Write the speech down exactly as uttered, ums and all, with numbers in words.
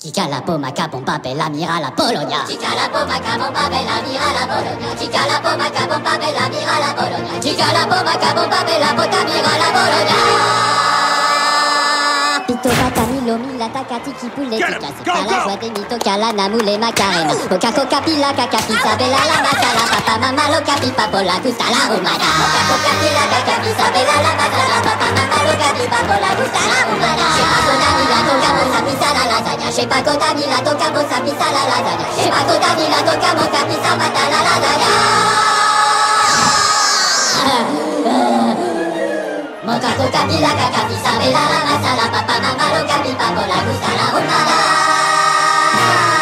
Chica la pomaca bomba bella mira la Bologna. Chica la pomaca bomba bella mira la Bologna. Chica la pomaca bomba bella mira la Bologna. Chica la pomaca bomba bella bota mira la Bologna. Pito batami lomi la takati qui poulet tica. C'est pas la joie des mythos cala namoule macarena. Coca coca pila caca pisa bella la masala. Papa mama loca pipa pola gusta la humana. Coca coca pila caca pisa bella la masala. Papa mama loca pipa pola gusta la humana. J'ai pas contamine la toca mosa pisa la lasagna. J'ai pas contamine la toca mosa pisa mata la lasagna. Moca coca pila caca pisa bella la masala. Papa mama loca pipa pola gusta la humana.